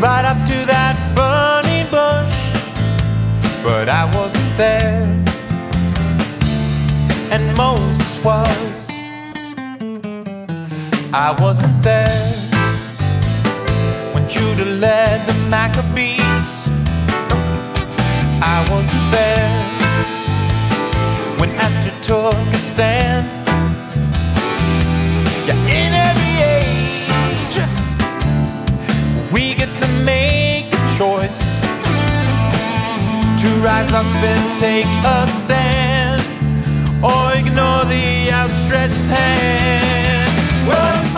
right up to that burning bush, but I wasn't there, and Moses was. I wasn't there when Judah led the Maccabees. I wasn't there when Esther took a stand. Yeah, in every age we get to make a choice to rise up and take a stand, or ignore the outstretched hand. Well,